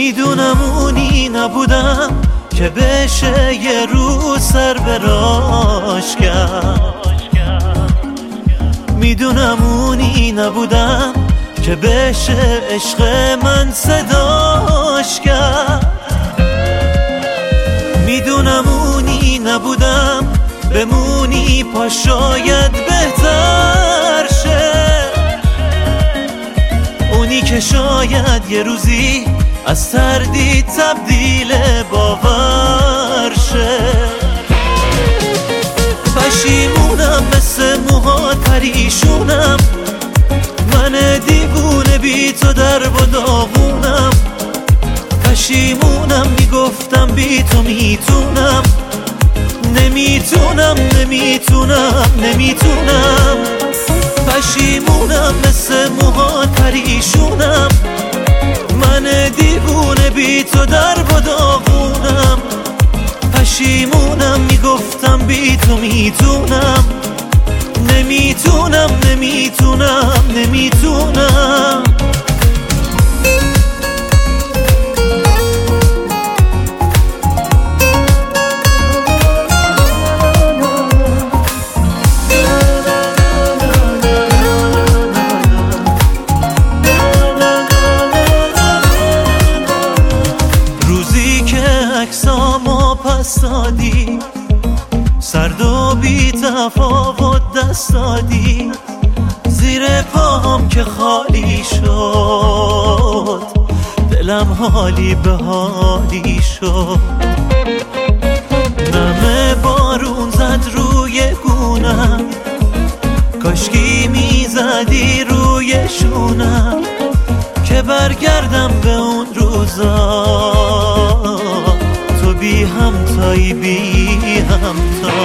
میدونم اونی نبودم که بشه یه رو سر براش کرد. میدونم اونی نبودم که بشه عشق من صداش کرد. میدونم اونی نبودم بمونی پا شاید بهتر شه. اونی که شاید یه روزی از تردید تبدیل باور شه. پشیمونم مثل موهات پریشونم، من دیوونه بی تو در و داغونم. پشیمونم میگفتم بی تو میتونم، نمیتونم نمیتونم نمیتونم. پشیمونم مثل موهات پریشونم، من دیوونه بی تو در و داغونم. پشیمونم میگفتم بی تو میتونم، نمیتونم نمیتونم نمیتونم. عکسامو پس دادی، سرد و بی تفاوت دست دادی، زیر پاهم که خالی شد دلم حالی به حالی شد. نم بارون زد روی گونم، کاشکی میزدی روی شونم که برگردم به اون روزا. تو بی همتایی بی همتا.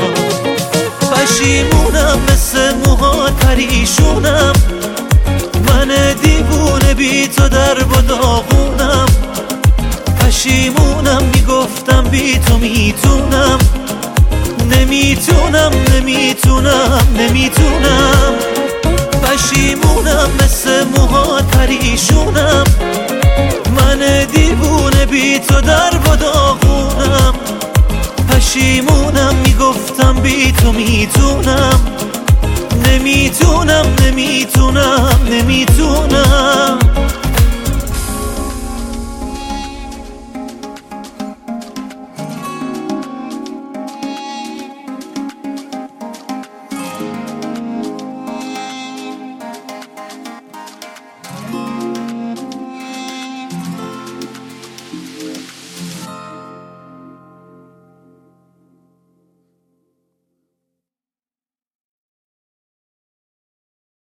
پشیمونم مثل موهات پریشونم، من دیوونه بی تو در و داغونم. پشیمونم میگفتم بی تو میتونم، نمیتونم نمیتونم نمیتونم. پشیمونم مثل موهات پریشونم، من دیوونه بی تو در و داغونم. پشیمونم میگفتم بی تو میتونم، نمیتونم نمیتونم نمیتونم.